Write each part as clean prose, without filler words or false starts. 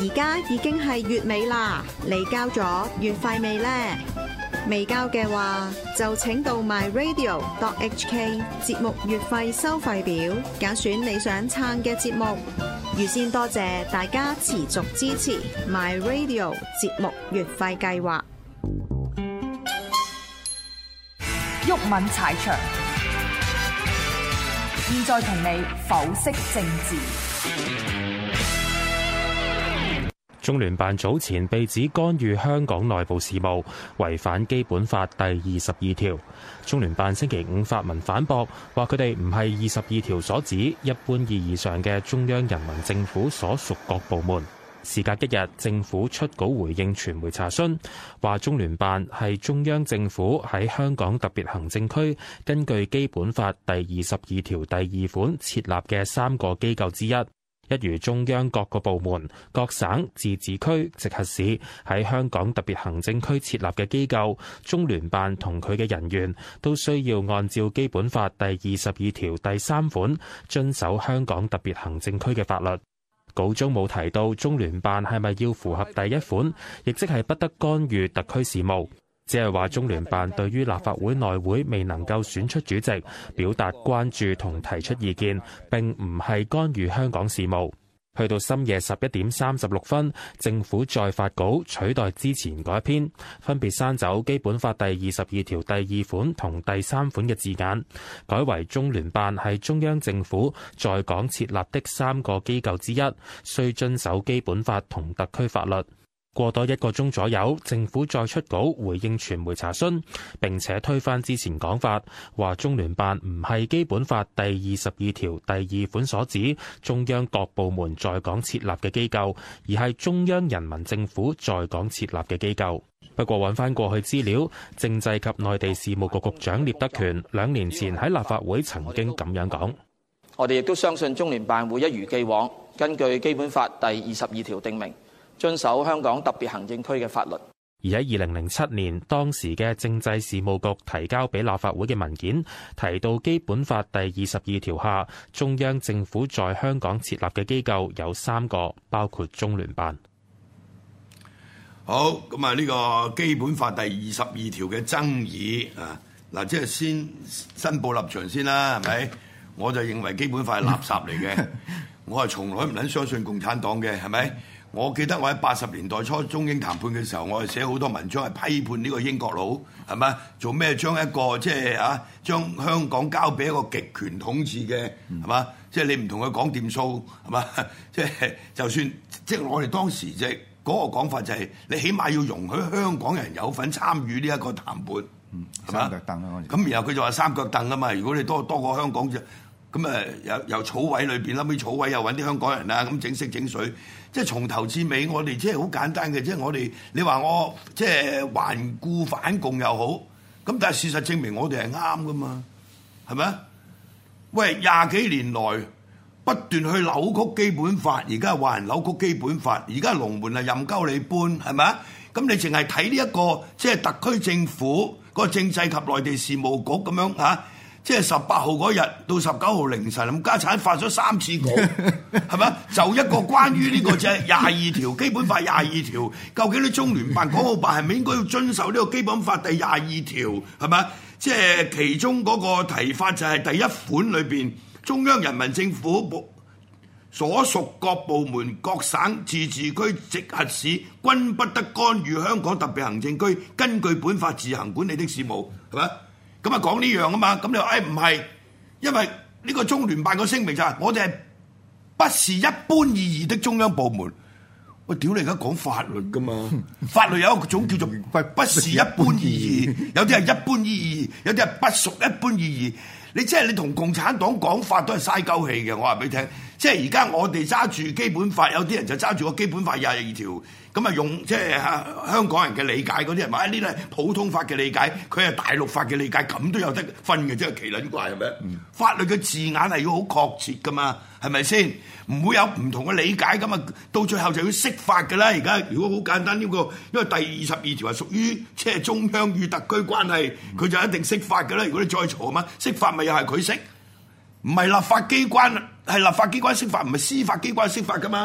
而家已經係月尾啦，你交咗月費未呢？未交嘅話，就請到 myradio.hk 節目月費收費表，揀選你想撐嘅節目。預先多謝大家持續支持 myradio 節目月費計劃。 毓民踩場，現在同你剖析政治。 中聯辦早前被指干預香港內部事務，違反基本法第22條。中聯辦星期五發文反駁，話佢哋唔係22條所指一般意義上嘅中央人民政府所屬各部門。事隔一日，政府出稿回應傳媒查詢，話中聯辦係中央政府喺香港特別行政區根據基本法第22條第2款設立嘅3個機構之一。一如中央各個部門、各省、自治區、直轄市喺香港特別行政區設立嘅機構，中聯辦同佢嘅人員都需要按照基本法第22條第3款遵守香港特別行政區嘅法律。稿中冇提到中聯辦係咪要符合第1款，亦即係不得干預特區事務。只係話中聯辦對於立法會內會未能夠選出主席，表達關注同提出意見，並唔係干預香港事務。去到深夜11點36分，政府再發稿取代之前嗰一篇，分別刪走基本法第22條第2款同第3款嘅字眼，改為中聯辦係中央政府在港設立的3個機構之一，須遵守基本法同特區法律。過多1個鐘左右，政府再出稿回應傳媒查詢，並且推翻之前講法，話中聯辦唔係基本法第22條第2款所指中央各部門在港設立嘅機構，而係中央人民政府在港設立嘅機構。不過揾翻過去資料，政制及內地事務局局長聶德權2年前喺立法會曾經咁樣講： 我哋亦都相信中聯辦會一如既往，根據基本法第22條定明，遵守香港特別行政區嘅法律。 而喺2007年，當時嘅政制事務局提交俾立法會嘅文件，提到基本法第22條下，中央政府在香港設立嘅機構有3個，包括中聯辦。 好，咁啊呢個基本法第22條嘅爭議啊，嗱即係先申報立場先啦，係咪？我就認為基本法係垃圾嚟嘅，我係從來唔撚相信共產黨嘅，係咪？我記得我喺80年代初中英談判嘅時候，我係寫好多文章係批判呢個英國佬，係咪？做咩將一個即係將香港交俾一個極權統治嘅，係嘛？即係你唔同佢講掂數，係嘛？即係就算即係我哋當時即係嗰個講法就係，你起碼要容許香港人有份參與呢一個談判，係嘛？三腳凳啊！咁然後佢就話三腳凳啊嘛，如果你多過香港就咁由草委裏邊，後尾草委又揾啲香港人啊，咁整色整水。即係從頭至尾，我哋即係好簡單嘅，即係我哋你話我即係頑固反共又好，咁但係事實證明我哋係啱噶嘛，係咪啊？喂，20幾年來不斷去扭曲基本法，而家話人扭曲基本法，而家龍門係任鳩你搬，係咪啊？咁你淨係睇呢一個即係特區政府個政制及內地事務局咁樣嚇。即係18號嗰日到19號凌晨，咁家產發咗3次稿，係咪？就一個關於呢個啫22條基本法22條，究竟啲中聯辦、港澳辦係咪應該要遵守呢個基本法第22條？係咪？即係其中嗰個提法就係第1款裏邊，中央人民政府所屬各部門、各省、自治區、直轄市均不得干預香港特別行政區根據本法自行管理的事務，係咪？咁啊講呢樣啊嘛，咁你話唔係，因為呢個中聯辦個聲明就係我哋係不是一般意義的中央部門。喂，屌你而家講法律噶嘛？法律有一種叫做不是一般意義，有啲係一般意義，有啲係不屬一般意義。你即係你同共產黨講法都係嘥鳩氣嘅，我話俾你聽。即係而家我哋揸住基本法，有啲人就揸住個基本法22條，咁啊用即係香港人嘅理解，嗰啲人話呢啲係普通法嘅理解，佢係大陸法嘅理解，咁都有得分嘅，即係奇撚怪係咪？法律嘅字眼係要好確切噶嘛，係咪先？唔會有唔同嘅理解咁啊，到最後就要釋法㗎啦。而家如果好簡單呢個，因為第22條係屬於即係中央與特區關係，佢就一定釋法㗎啦。如果你再嘈嘛，釋法咪又係佢釋，唔係立法機關，係立法機關釋法，唔係司法機關釋法㗎嘛。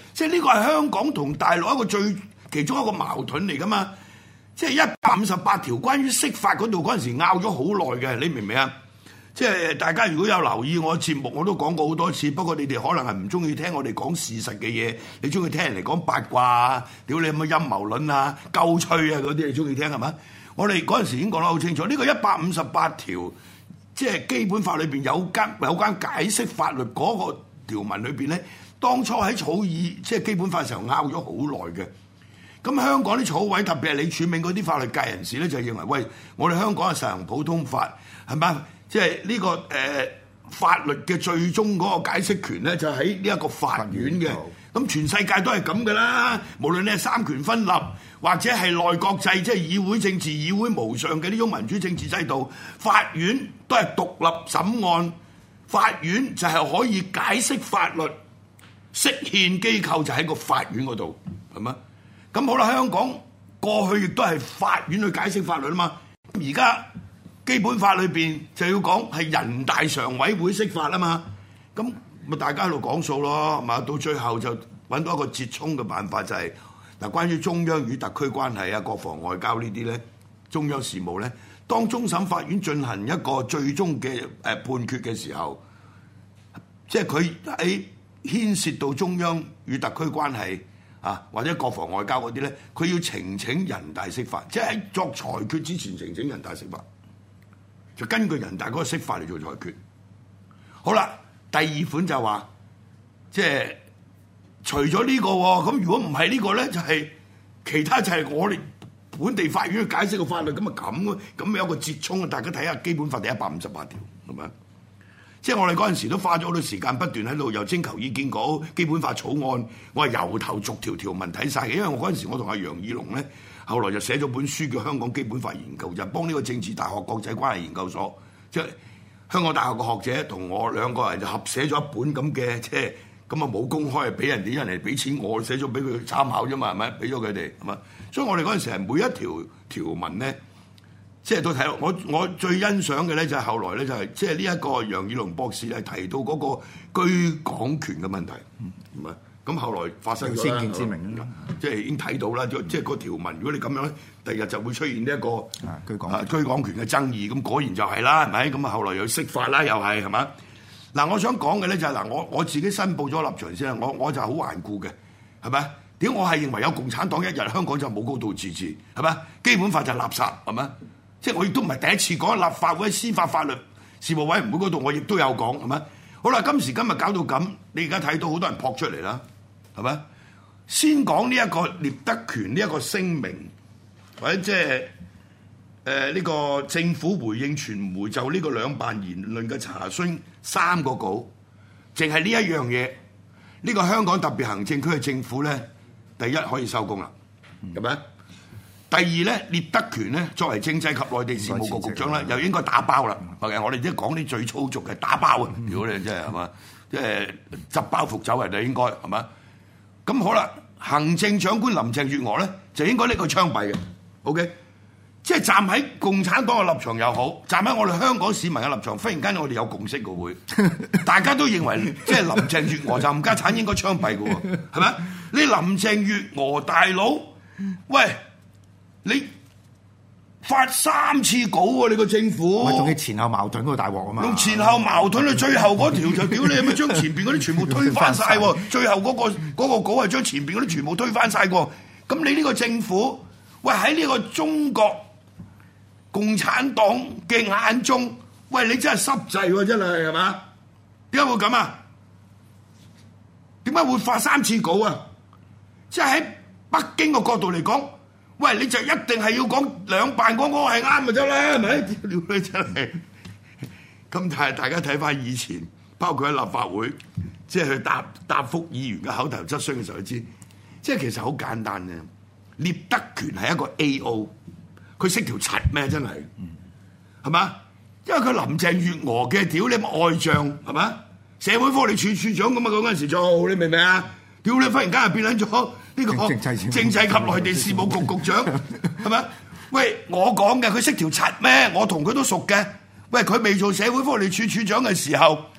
即係呢個係香港同大陸一個其中一個矛盾嚟噶嘛。即係158條關於釋法嗰度嗰陣時拗咗好耐嘅，你明唔明啊？即係大家如果有留意我節目，我都講過好多次。不過你哋可能係唔中意聽我哋講事實嘅嘢，你中意聽人哋講八卦啊，屌你有乜陰謀論啊、鳩吹啊嗰啲，你中意聽係嘛？我哋嗰陣時已經講得好清楚，呢個158條即係基本法裏邊有關解釋法律嗰個條文裏邊咧，當初喺草擬即係基本法嘅時候拗咗好耐嘅。咁香港啲草委，特別係李柱銘嗰啲法律界人士咧，就認為喂，我哋香港係實行普通法，係嘛？即係呢個法律嘅最終嗰個解釋權咧，就喺呢一個法院嘅。咁全世界都係咁噶啦，無論你係三權分立，或者係內閣制，即係議會政治、議會無上嘅呢種民主政治制度，法院都係獨立審案，法院就係可以解釋法律，釋憲機構就喺個法院嗰度，係嘛？咁好啦，香港過去亦都係法院去解釋法律啊嘛。而家基本法裏邊就要講係人大常委會釋法啊嘛。咁咪大家喺度講數咯，係嘛？到最後就揾到一個折衷嘅辦法，就係嗱，關於中央與特區關係啊、國防外交呢啲咧，中央事務咧，當終審法院進行一個最終嘅判決嘅時候，即係佢喺牽涉到中央與特區關係。啊，或者國防外交嗰啲咧，佢要呈請人大釋法，即係喺作裁決之前呈請人大釋法，就根據人大嗰個釋法嚟做裁決。好啦，第二款就話，即係除咗呢個喎，咁如果唔係呢個咧，就係其他就係我哋本地法院去解釋個法律，咁啊咁有個折衷啊！大家睇下基本法第158條，係咪？即係我哋嗰陣時都花咗好多時間，不斷喺度又徵求意見稿、基本法草案，我係由頭逐條條文睇晒嘅。因為我嗰陣時我同阿楊宇龍咧，後來就寫咗本書叫《香港基本法研究》，就幫呢個政治大學國際關係研究所，即係香港大學嘅學者同我兩個人就合寫咗一本咁嘅，即係咁啊冇公開，俾人哋人嚟俾錢我寫咗俾佢參考啫嘛，係咪？俾咗佢哋係嘛？所以我哋嗰陣時係每一條文咧。即係都睇到，我最欣賞嘅咧就係後來咧就係即係呢一個楊宇龍博士係提到嗰個居港權嘅問題，唔係咁後來發生咗先見之明啦，即係已經睇到啦，即係個條文，如果你咁樣咧，第日就會出現呢一個居港權嘅爭議，咁果然就係啦，係咪？咁啊後來又釋法啦，又係嘛？嗱，我想講嘅咧就係嗱，我自己申報咗立場先啦，我就好頑固嘅，係咪？點我係認為有共產黨一日，香港就冇高度自治，係咪？基本法就係垃圾，係咪？即係我亦都唔係第一次講，立法會司法法律事務委員會嗰度，我亦都有講，係咪？好啦，今時今日搞到咁，你而家睇到好多人撲出嚟啦，係咪？先講呢一個聶德權呢一個聲明，或者即係呢個政府回應傳媒就呢個兩辦言論嘅查詢3個稿，淨係呢一樣嘢，呢個香港特別行政區嘅政府咧，第一可以收工啦，係咪？第二咧，聶德權咧作為政制及內地事務局局長咧，又應該打包啦。係我哋即係講啲最粗俗嘅打包啊！如果你真係係嘛，即係執包袱走人就應該係嘛。咁好啦，行政長官林鄭月娥咧就應該呢個槍斃嘅。OK， 即係站喺共產黨嘅立場又好，站喺我哋香港市民嘅立場，忽然間我哋有共識嘅會，大家都認為即係林鄭月娥就冚家產應該槍斃嘅喎，係咪？你林鄭月娥大佬，喂！你發3次稿喎，你個政府， 咪仲要前後矛盾嗰個大鑊啊嘛！ 用前後矛盾你最後嗰條就屌你，咪將前邊嗰啲全部推翻晒喎！最後嗰個稿係將前邊嗰啲全部推翻晒喎！咁你呢個政府，喂喺呢個中國共產黨嘅眼中，喂你真係濕滯喎，真係係嘛？點解會咁啊？點解會發3次稿啊？即係喺北京嘅角度嚟講。喂，你就一定係要講兩辦嗰個係啱咪得啦，係咪？屌你真係！咁但係大家睇翻以前，包括喺立法會，即係去答覆議員嘅口頭質詢嘅時候，就知即係其實好簡單嘅。聶德權係一個 A.O.， 佢識條柒咩？真係，係嘛？因為佢林鄭月娥嘅屌你外將係嘛？社會福利署署長咁啊，嗰陣時做，你明唔明啊？屌你忽然間又變撚咗呢個政制及內地事務局局長係咪？喂，我講嘅佢識條柒咩？我同佢都熟嘅。喂，佢未做社會福利署署長嘅時候，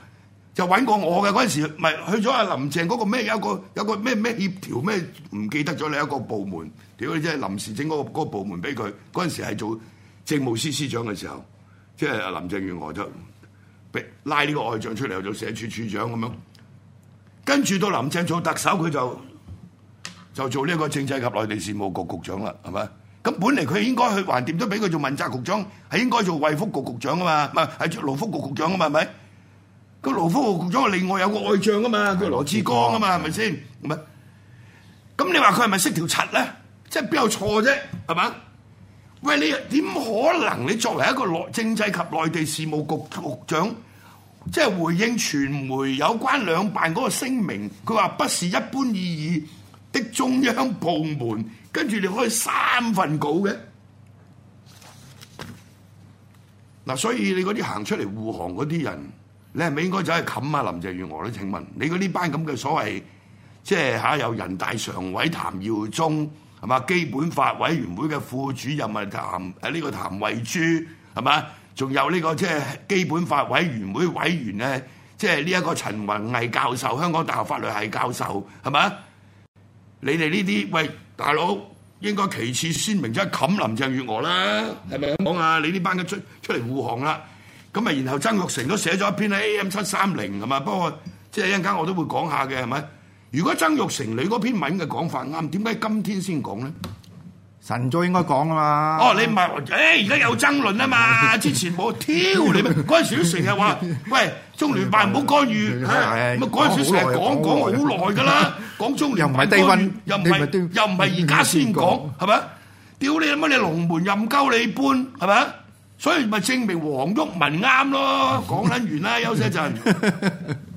就揾過我嘅嗰陣時，咪去咗阿林鄭嗰個咩有個咩協調咩唔記得咗你一個部門，屌你即係臨時整嗰個部門俾佢，嗰陣時係做政務司司長嘅時候，即係阿林鄭月娥就拉呢個外長出嚟，又做社署署長咁樣，跟住到林鄭做特首，佢就做呢個政制及內地事務局局長啦，係咪？咁本嚟佢應該去橫掂都俾佢做問責局長，係應該做衛福局局長啊嘛，唔係做勞福局局長啊嘛，係咪？個勞福局局長另外有個外將啊嘛，叫羅致光啊嘛，係咪先？係咪？咁你話佢係咪識條柒咧？即係邊有錯啫？係嘛？喂，你點可能你作為一個政制及內地事務局局長，即係回應傳媒有關兩辦嗰個聲明，佢話不是一般意義的中央部門，跟住你開3份稿嘅？嗱，所以你嗰啲行出嚟護航嗰啲人，你係咪應該走去冚下林鄭月娥咧？請問你嗰啲班咁嘅所謂即係有人大常委譚耀宗係嘛？基本法委員會嘅副主任咪呢個譚慧珠係嘛？仲有呢個即係基本法委員會委員咧，即係呢一個陳弘毅教授，香港大學法律系教授係嘛？你哋呢啲喂大佬應該其次鮮明，即係冚林鄭月娥啦，係咪咁講啊？你呢班嘅出嚟護航啦，咁啊然後曾鈺成都寫咗一篇喺 AM730係嘛？不過即係一陣間我都會講下嘅係咪？如果曾鈺成你嗰篇文嘅講法啱，點解今天先講咧？ 晨早應該講啊嘛。 哦，你唔係而家有爭論啊嘛，之前冇挑你咩？嗰陣時都成日話，喂，中聯辦唔好干預，咁啊嗰陣時成日講好耐㗎啦，講中聯辦干預，又唔係而家先講，係咪？屌你乜你龍門任鳩你搬，係咪？所以咪證明黃毓民啱咯，講撚完啦，休息一陣。